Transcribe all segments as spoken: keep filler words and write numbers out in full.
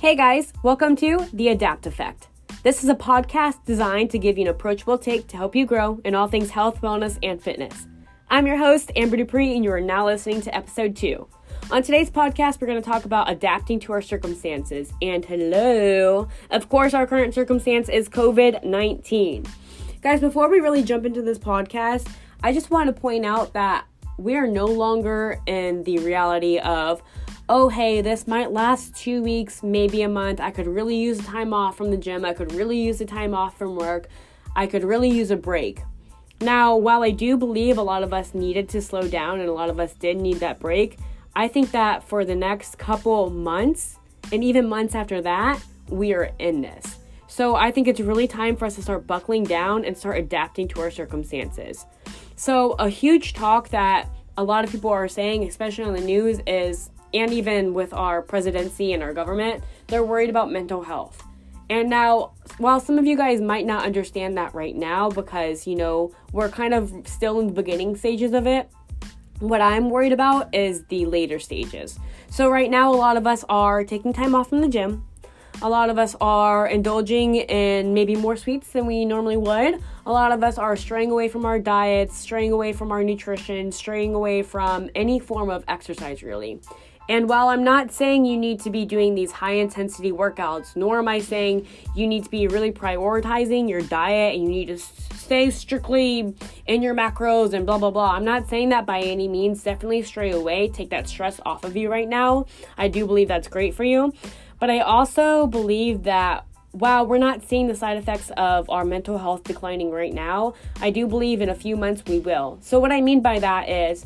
Hey guys, welcome to The Adapt Effect. This is a podcast designed to give you an approachable take to help you grow in all things health, wellness, and fitness. I'm your host, Amber Dupree, and you are now listening to episode two. On today's podcast, we're going to talk about adapting to our circumstances. And hello, of course, our current circumstance is covid nineteen. Guys, before we really jump into this podcast, I just want to point out that we are no longer in the reality of, oh, hey, this might last two weeks, maybe a month. I could really use the time off from the gym. I could really use the time off from work. I could really use a break. Now, while I do believe a lot of us needed to slow down and a lot of us did need that break, I think that for the next couple months and even months after that, we are in this. So I think it's really time for us to start buckling down and start adapting to our circumstances. So a huge talk that a lot of people are saying, especially on the news, is and even with our presidency and our government, they're worried about mental health. And now, while some of you guys might not understand that right now because, you know, we're kind of still in the beginning stages of it, what I'm worried about is the later stages. So right now, a lot of us are taking time off from the gym. A lot of us are indulging in maybe more sweets than we normally would. A lot of us are straying away from our diets, straying away from our nutrition, straying away from any form of exercise, really. And while I'm not saying you need to be doing these high-intensity workouts, nor am I saying you need to be really prioritizing your diet and you need to stay strictly in your macros and blah, blah, blah. I'm not saying that by any means. Definitely stray away. Take that stress off of you right now. I do believe that's great for you. But I also believe that while we're not seeing the side effects of our mental health declining right now, I do believe in a few months we will. So what I mean by that is,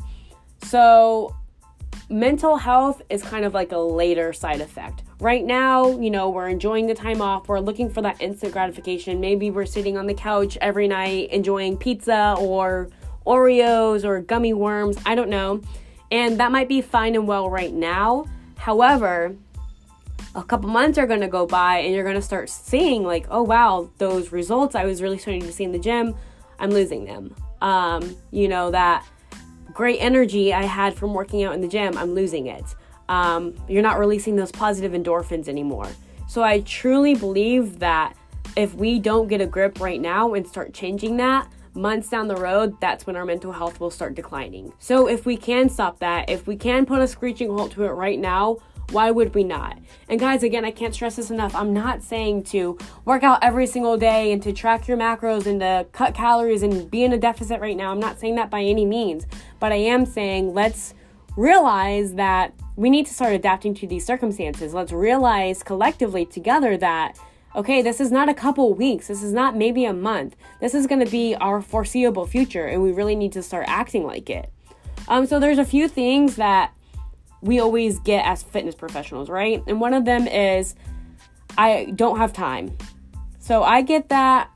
so mental health is kind of like a later side effect. Right now, you know, we're enjoying the time off. We're looking for that instant gratification. Maybe we're sitting on the couch every night enjoying pizza or Oreos or gummy worms. I don't know. And that might be fine and well right now. However, a couple months are going to go by and you're going to start seeing like, oh, wow, those results I was really starting to see in the gym, I'm losing them. Um, you know, that great energy I had from working out in the gym, I'm losing it. Um, you're not releasing those positive endorphins anymore. So I truly believe that if we don't get a grip right now and start changing that, months down the road, that's when our mental health will start declining. So if we can stop that, if we can put a screeching halt to it right now, why would we not? And guys, again, I can't stress this enough. I'm not saying to work out every single day and to track your macros and to cut calories and be in a deficit right now. I'm not saying that by any means. But I am saying let's realize that we need to start adapting to these circumstances. Let's realize collectively together that, okay, this is not a couple weeks. This is not maybe a month. This is going to be our foreseeable future, and we really need to start acting like it. Um, so there's a few things that we always get as fitness professionals, right? And one of them is, I don't have time. So I get that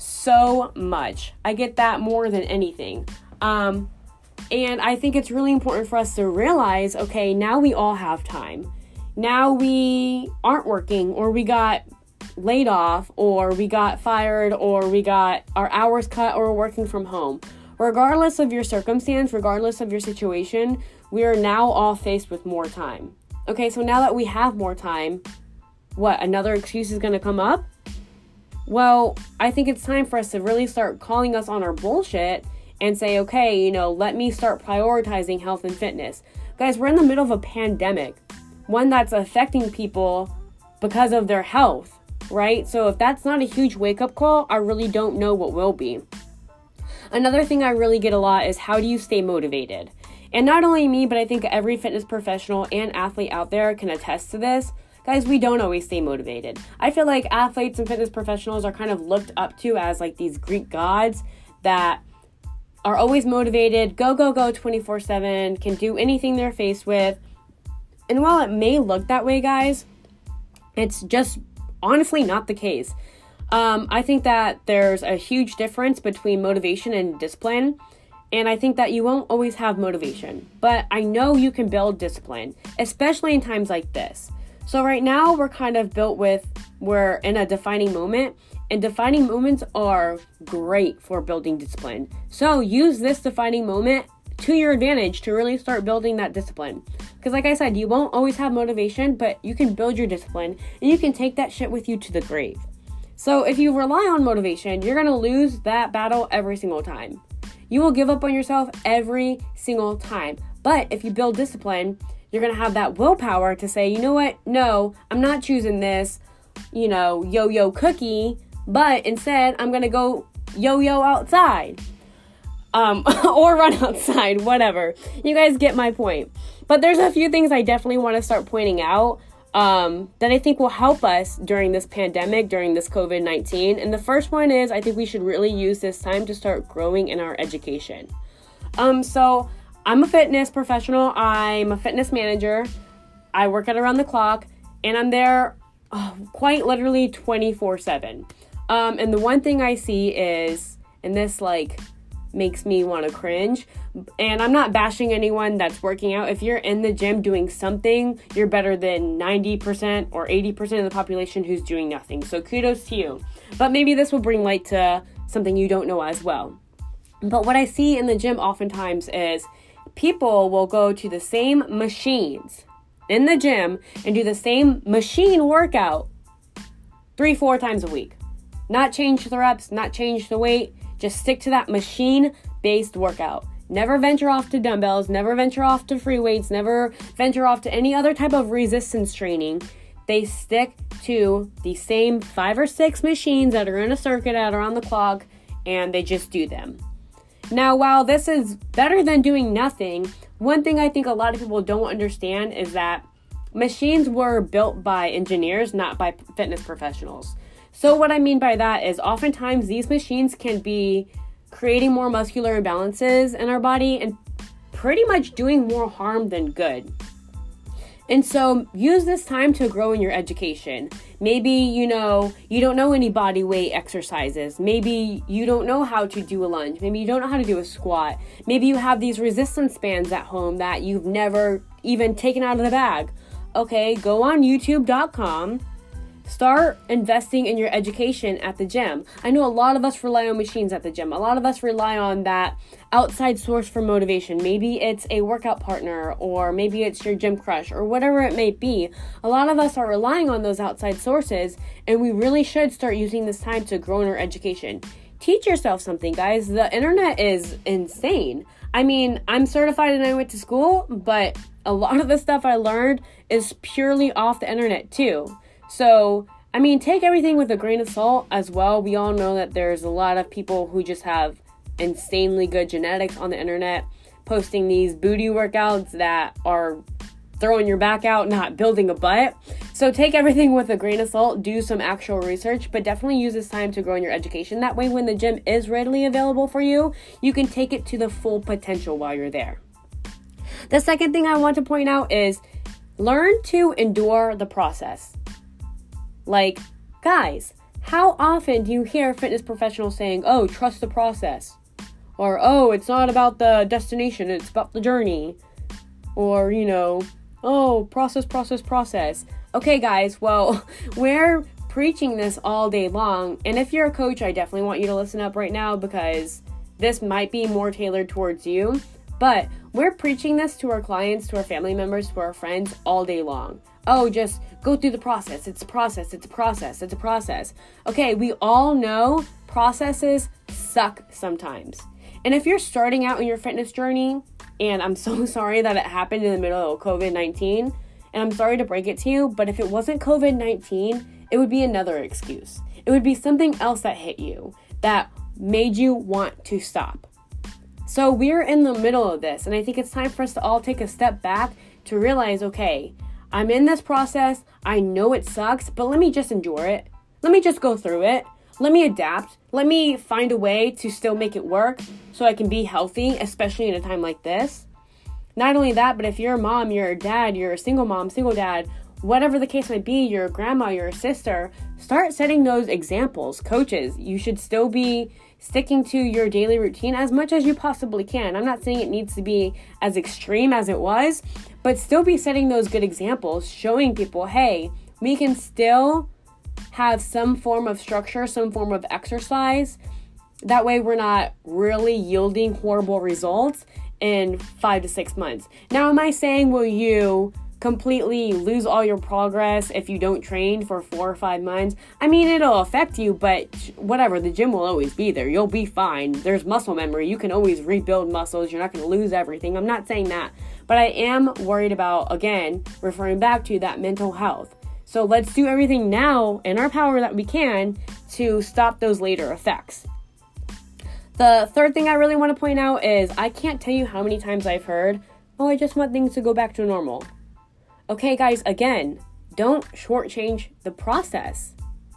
so much. I get that more than anything. Um, and I think it's really important for us to realize, okay, now we all have time. Now we aren't working, or we got laid off, or we got fired, or we got our hours cut, or we're working from home. Regardless of your circumstance, regardless of your situation, we are now all faced with more time. Okay, so now that we have more time, what, another excuse is going to come up? Well, I think it's time for us to really start calling us on our bullshit and say, okay, you know, let me start prioritizing health and fitness. Guys, we're in the middle of a pandemic, one that's affecting people because of their health, right? So if that's not a huge wake-up call, I really don't know what will be. Another thing I really get a lot is, how do you stay motivated? And not only me, but I think every fitness professional and athlete out there can attest to this. Guys, we don't always stay motivated. I feel like athletes and fitness professionals are kind of looked up to as like these Greek gods that are always motivated, go, go, go twenty-four seven, can do anything they're faced with. And while it may look that way, guys, it's just honestly not the case. Um, I think that there's a huge difference between motivation and discipline. And I think that you won't always have motivation, but I know you can build discipline, especially in times like this. So right now we're kind of built with, we're in a defining moment, and defining moments are great for building discipline. So use this defining moment to your advantage to really start building that discipline. Because like I said, you won't always have motivation, but you can build your discipline and you can take that shit with you to the grave. So if you rely on motivation, you're going to lose that battle every single time. You will give up on yourself every single time. But if you build discipline, you're going to have that willpower to say, you know what? No, I'm not choosing this, you know, yo-yo cookie, but instead I'm going to go yo-yo outside. Um, or run outside, whatever. You guys get my point. But there's a few things I definitely want to start pointing out um, that I think will help us during this pandemic, during this covid nineteen. And the first one is I think we should really use this time to start growing in our education. Um, so I'm a fitness professional. I'm a fitness manager. I work at around the clock, and I'm there oh, quite literally twenty-four seven. Um, and the one thing I see is, and this like makes me want to cringe, and I'm not bashing anyone that's working out. If you're in the gym doing something, you're better than ninety percent or eighty percent of the population who's doing nothing. So kudos to you. But maybe this will bring light to something you don't know as well. But what I see in the gym oftentimes is people will go to the same machines in the gym and do the same machine workout three, four times a week. Not change the reps, not change the weight. Just stick to that machine-based workout. Never venture off to dumbbells, never venture off to free weights, never venture off to any other type of resistance training. They stick to the same five or six machines that are in a circuit at around the clock, and they just do them. Now, while this is better than doing nothing, one thing I think a lot of people don't understand is that machines were built by engineers, not by fitness professionals. So what I mean by that is oftentimes these machines can be creating more muscular imbalances in our body and pretty much doing more harm than good. And so use this time to grow in your education. Maybe, you know, you don't know any body weight exercises. Maybe you don't know how to do a lunge. Maybe you don't know how to do a squat. Maybe you have these resistance bands at home that you've never even taken out of the bag. Okay, go on youtube dot com. Start investing in your education at the gym. I know a lot of us rely on machines at the gym. A lot of us rely on that outside source for motivation. Maybe it's a workout partner, or maybe it's your gym crush, or whatever it may be. A lot of us are relying on those outside sources, and we really should start using this time to grow in our education. Teach yourself something, guys. The internet is insane. I mean, I'm certified and I went to school, but a lot of the stuff I learned is purely off the internet too. So, I mean, take everything with a grain of salt as well. We all know that there's a lot of people who just have insanely good genetics on the internet, posting these booty workouts that are throwing your back out, not building a butt. So take everything with a grain of salt, do some actual research, but definitely use this time to grow in your education. That way, when the gym is readily available for you, you can take it to the full potential while you're there. The second thing I want to point out is learn to endure the process. Like, guys, how often do you hear fitness professionals saying, oh, trust the process? Or, oh, it's not about the destination, it's about the journey. Or, you know, oh, process, process, process. Okay, guys, well, we're preaching this all day long. And if you're a coach, I definitely want you to listen up right now, because this might be more tailored towards you. But we're preaching this to our clients, to our family members, to our friends all day long. Oh, just go through the process. It's a process. It's a process. It's a process. Okay, we all know processes suck sometimes. And if you're starting out in your fitness journey, and I'm so sorry that it happened in the middle of covid nineteen, and I'm sorry to break it to you, but if it wasn't covid nineteen, it would be another excuse. It would be something else that hit you that made you want to stop. So we're in the middle of this, and I think it's time for us to all take a step back to realize, okay, I'm in this process. I know it sucks, but let me just endure it. Let me just go through it. Let me adapt. Let me find a way to still make it work so I can be healthy, especially in a time like this. Not only that, but if you're a mom, you're a dad, you're a single mom, single dad, whatever the case might be, you're a grandma, you're a sister, start setting those examples. Coaches, you should still be sticking to your daily routine as much as you possibly can. I'm not saying it needs to be as extreme as it was, but still be setting those good examples, showing people, hey, we can still have some form of structure, some form of exercise. That way we're not really yielding horrible results, in five to six months. Now, am I saying will you completely lose all your progress if you don't train for four or five months? I mean, it'll affect you, but whatever, the gym will always be there. You'll be fine. There's muscle memory. You can always rebuild muscles. You're not going to lose everything. I'm not saying that, but I am worried about, again, referring back to that mental health. So let's do everything now in our power that we can to stop those later effects. The third thing I really want to point out is I can't tell you how many times I've heard, oh, I just want things to go back to normal. Okay, guys, again, don't shortchange the process.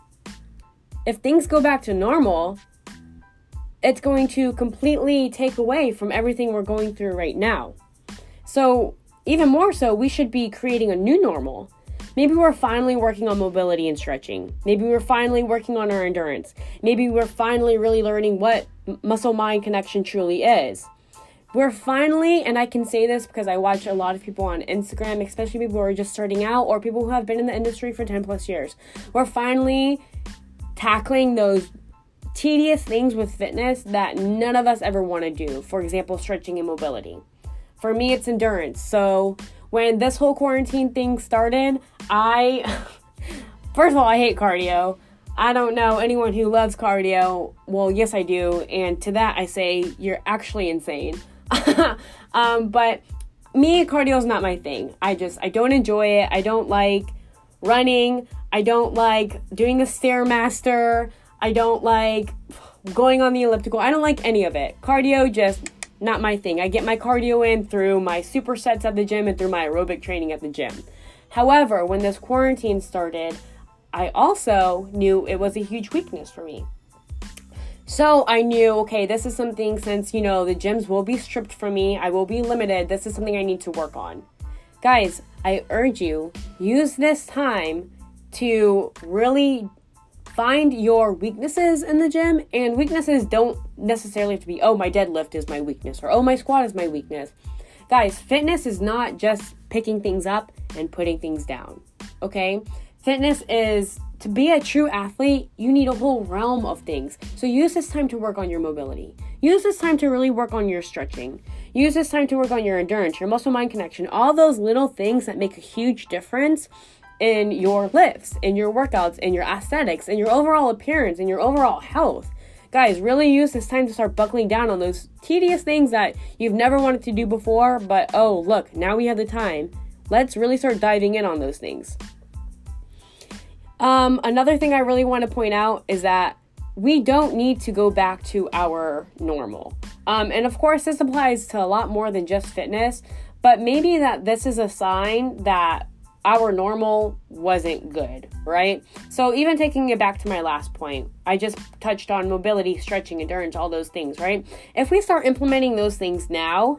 If things go back to normal, it's going to completely take away from everything we're going through right now. So even more so, we should be creating a new normal. Maybe we're finally working on mobility and stretching. Maybe we're finally working on our endurance. Maybe we're finally really learning what muscle-mind connection truly is. We're finally, and I can say this because I watch a lot of people on Instagram, especially people who are just starting out or people who have been in the industry for ten plus years. We're finally tackling those tedious things with fitness that none of us ever want to do. For example, stretching and mobility. For me, it's endurance. So when this whole quarantine thing started, I, first of all, I hate cardio. I don't know anyone who loves cardio. Well, yes, I do. And to that, I say, you're actually insane. um, but me, cardio is not my thing. I just, I don't enjoy it. I don't like running. I don't like doing a Stairmaster. I don't like going on the elliptical. I don't like any of it. Cardio, just not my thing. I get my cardio in through my supersets at the gym and through my aerobic training at the gym. However, when this quarantine started, I also knew it was a huge weakness for me. So I knew, okay, this is something, since, you know, the gyms will be stripped from me, I will be limited, this is something I need to work on. Guys, I urge you, use this time to really find your weaknesses in the gym. And weaknesses don't necessarily have to be, oh, my deadlift is my weakness, or oh, my squat is my weakness. Guys, fitness is not just picking things up and putting things down, okay? Fitness is, to be a true athlete, you need a whole realm of things. So use this time to work on your mobility. Use this time to really work on your stretching. Use this time to work on your endurance, your muscle-mind connection, all those little things that make a huge difference in your lifts, in your workouts, in your aesthetics, in your overall appearance, in your overall health. Guys, really use this time to start buckling down on those tedious things that you've never wanted to do before, but oh, look, now we have the time. Let's really start diving in on those things. Um, another thing I really want to point out is that we don't need to go back to our normal. Um, and of course, this applies to a lot more than just fitness, but maybe that this is a sign that our normal wasn't good, right? So even taking it back to my last point, I just touched on mobility, stretching, endurance, all those things, right? If we start implementing those things now,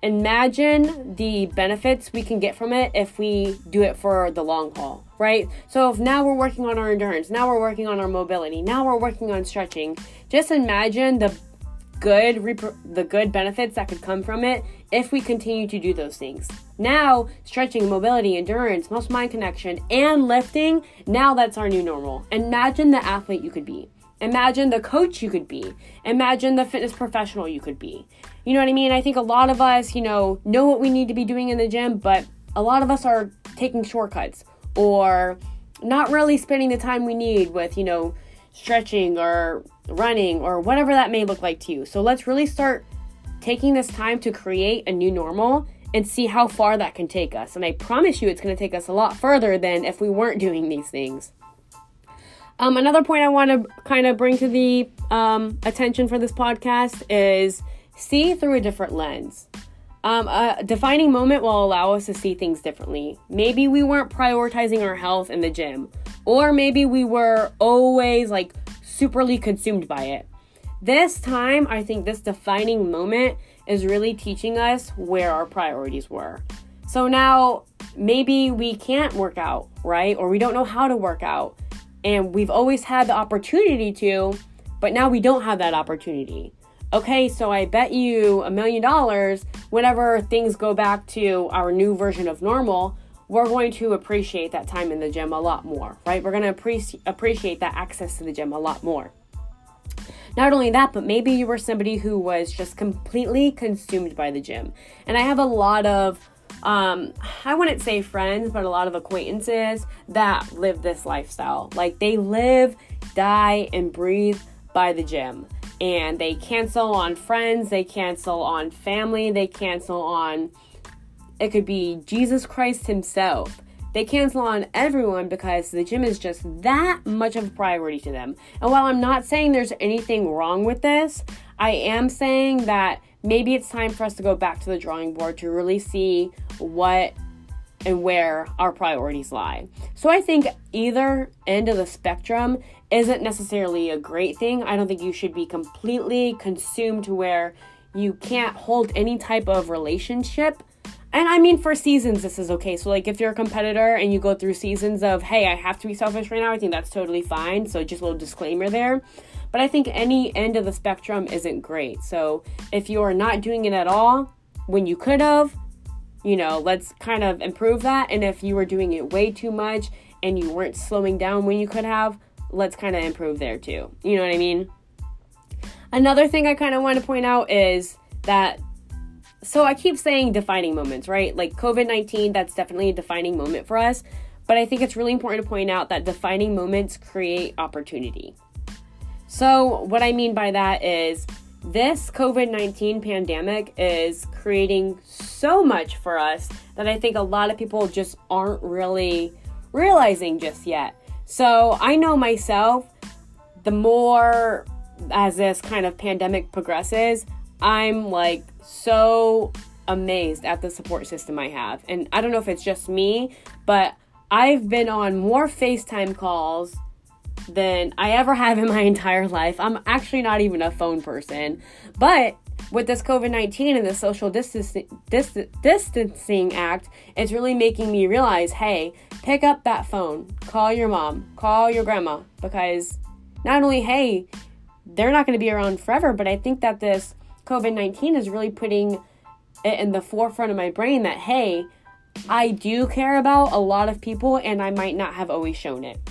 imagine the benefits we can get from it if we do it for the long haul, right? So if now we're working on our endurance, now we're working on our mobility, now we're working on stretching, just imagine the good rep- the good benefits that could come from it if we continue to do those things. Now, stretching, mobility, endurance, muscle-mind connection, and lifting, now that's our new normal. Imagine the athlete you could be. Imagine the coach you could be. Imagine the fitness professional you could be. You know what I mean? I think a lot of us, you know, know what we need to be doing in the gym, but a lot of us are taking shortcuts or not really spending the time we need with, you know, stretching or running or whatever that may look like to you. So let's really start taking this time to create a new normal and see how far that can take us. And I promise you it's going to take us a lot further than if we weren't doing these things. Um, another point I want to kind of bring to the um, attention for this podcast is see through a different lens. Um, a defining moment will allow us to see things differently. Maybe we weren't prioritizing our health in the gym, or maybe we were always like superly consumed by it. This time, I think this defining moment is really teaching us where our priorities were. So now maybe we can't work out, right? Or we don't know how to work out. And we've always had the opportunity to, but now we don't have that opportunity. Okay, so I bet you a million dollars, whenever things go back to our new version of normal, we're going to appreciate that time in the gym a lot more, right? We're going to appreci- appreciate that access to the gym a lot more. Not only that, but maybe you were somebody who was just completely consumed by the gym. And I have a lot of, um, I wouldn't say friends, but a lot of acquaintances that live this lifestyle. Like they live, die, and breathe by the gym. And they cancel on friends, they cancel on family, they cancel on, it could be Jesus Christ himself. They cancel on everyone because the gym is just that much of a priority to them. And while I'm not saying there's anything wrong with this, I am saying that maybe it's time for us to go back to the drawing board to really see what and where our priorities lie. So I think either end of the spectrum isn't necessarily a great thing. I don't think you should be completely consumed to where you can't hold any type of relationship. And I mean, for seasons, this is okay. So, like, if you're a competitor and you go through seasons of, hey, I have to be selfish right now, I think that's totally fine. So, just a little disclaimer there. But I think any end of the spectrum isn't great. So, if you're not doing it at all when you could have, you know, let's kind of improve that. And if you were doing it way too much and you weren't slowing down when you could have, let's kind of improve there too. You know what I mean? Another thing I kind of want to point out is that, so I keep saying defining moments, right? Like covid nineteen, that's definitely a defining moment for us. But I think it's really important to point out that defining moments create opportunity. So what I mean by that is this covid nineteen pandemic is creating so much for us that I think a lot of people just aren't really realizing just yet. So I know myself, the more as this kind of pandemic progresses, I'm like so amazed at the support system I have. And I don't know if it's just me, but I've been on more FaceTime calls than I ever have in my entire life. I'm actually not even a phone person. But with this covid nineteen and the social distancing, dist- distancing act, it's really making me realize, hey, pick up that phone, call your mom, call your grandma, because not only, hey, they're not going to be around forever, but I think that this covid nineteen is really putting it in the forefront of my brain that, hey, I do care about a lot of people and I might not have always shown it.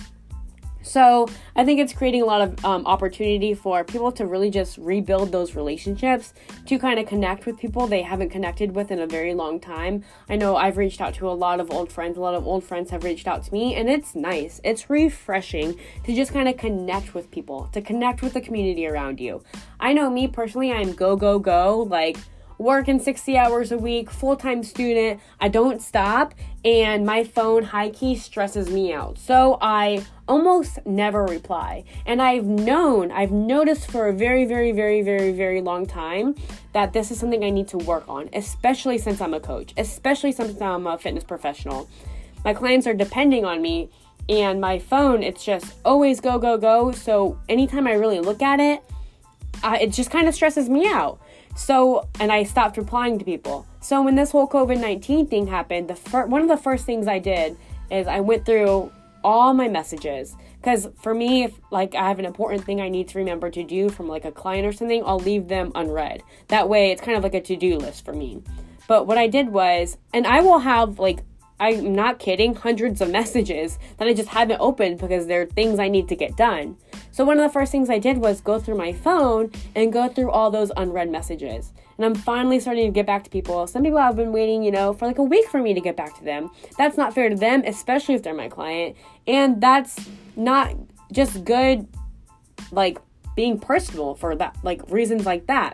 So I think it's creating a lot of um, opportunity for people to really just rebuild those relationships, to kind of connect with people they haven't connected with in a very long time. I know I've reached out to a lot of old friends. A lot of old friends have reached out to me, and it's nice. It's refreshing to just kind of connect with people, to connect with the community around you. I know me personally, I'm go, go, go, like working sixty hours a week, full-time student. I don't stop, and my phone high-key stresses me out. So I almost never reply. And I've known, I've noticed for a very, very, very, very, very long time that this is something I need to work on, especially since I'm a coach, especially since I'm a fitness professional. My clients are depending on me, and my phone, it's just always go, go, go. So anytime I really look at it, uh, it just kind of stresses me out. So, and I stopped replying to people. So when this whole covid nineteen thing happened, the fir- one of the first things I did is I went through all my messages. Because for me, if like I have an important thing I need to remember to do from like a client or something, I'll leave them unread. That way it's kind of like a to-do list for me. But what I did was, and I will have like, I'm not kidding, hundreds of messages that I just haven't opened because they're things I need to get done. So one of the first things I did was go through my phone and go through all those unread messages. And I'm finally starting to get back to people. Some people have been waiting, you know, for like a week for me to get back to them. That's not fair to them, especially if they're my client. And that's not just good, like being personal for that, like reasons like that.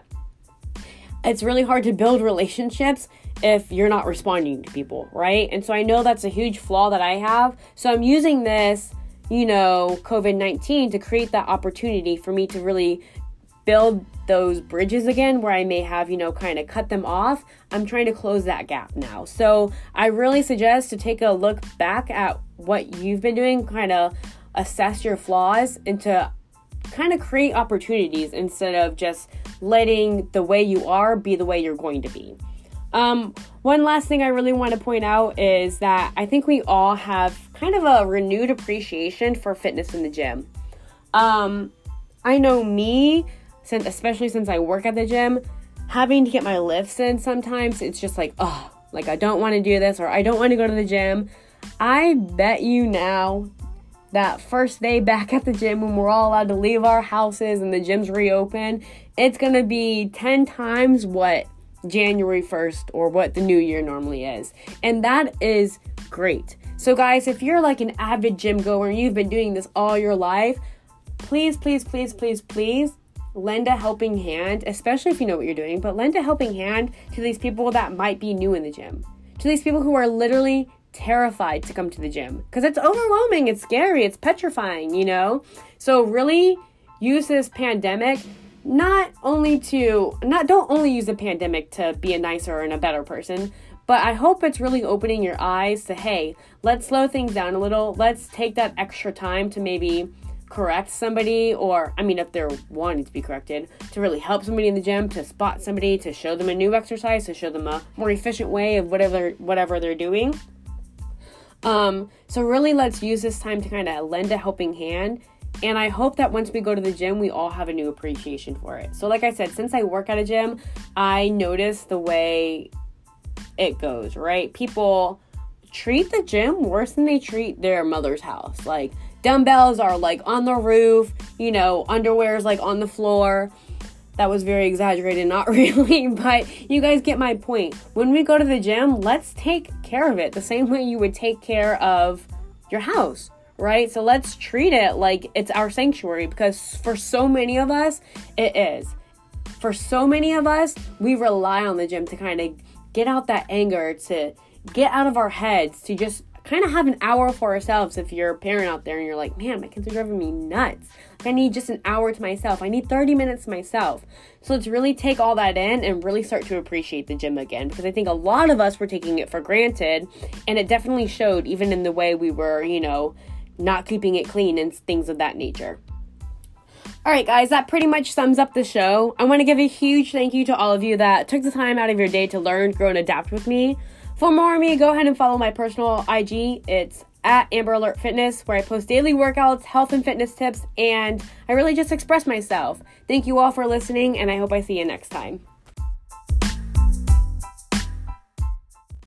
It's really hard to build relationships if you're not responding to people, right? And so I know that's a huge flaw that I have. So I'm using this, you know, covid nineteen to create that opportunity for me to really build those bridges again where I may have, you know, kind of cut them off. I'm trying to close that gap now. So I really suggest to take a look back at what you've been doing, kind of assess your flaws, and to kind of create opportunities instead of just letting the way you are be the way you're going to be. Um, one last thing I really want to point out is that I think we all have kind of a renewed appreciation for fitness in the gym. Um, I know me, since especially since I work at the gym, having to get my lifts in sometimes, it's just like, oh, like I don't want to do this, or I don't want to go to the gym. I bet you now that first day back at the gym when we're all allowed to leave our houses and the gyms reopen, it's going to be ten times what January first or what the new year normally is. And that is great. So guys, if you're like an avid gym goer and you've been doing this all your life, please, please, please, please, please lend a helping hand, especially if you know what you're doing, but lend a helping hand to these people that might be new in the gym, to these people who are literally terrified to come to the gym because it's overwhelming, it's scary, it's petrifying, you know? So really use this pandemic not only to, not, don't only use the pandemic to be a nicer and a better person, but I hope it's really opening your eyes to, hey, let's slow things down a little. Let's take that extra time to maybe correct somebody, or, I mean, if they're wanting to be corrected, to really help somebody in the gym, to spot somebody, to show them a new exercise, to show them a more efficient way of whatever, whatever they're doing. Um, so really let's use this time to kind of lend a helping hand. And I hope that once we go to the gym, we all have a new appreciation for it. So like I said, since I work at a gym, I notice the way it goes, right? People treat the gym worse than they treat their mother's house. Like, dumbbells are like on the roof, you know, underwear is like on the floor. That was very exaggerated, not really, but you guys get my point. When we go to the gym, let's take care of it the same way you would take care of your house, right? So let's treat it like it's our sanctuary, because for so many of us, it is. For so many of us, we rely on the gym to kind of get out that anger, to get out of our heads, to just kind of have an hour for ourselves. If you're a parent out there and you're like, man, my kids are driving me nuts. Like, I need just an hour to myself. I need thirty minutes to myself. So let's really take all that in and really start to appreciate the gym again, because I think a lot of us were taking it for granted, and it definitely showed even in the way we were, you know, not keeping it clean and things of that nature. All right, guys, that pretty much sums up the show. I want to give a huge thank you to all of you that took the time out of your day to learn, grow, and adapt with me. For more of me, go ahead and follow my personal I G. It's at Amber Alert Fitness, where I post daily workouts, health and fitness tips, and I really just express myself. Thank you all for listening, and I hope I see you next time.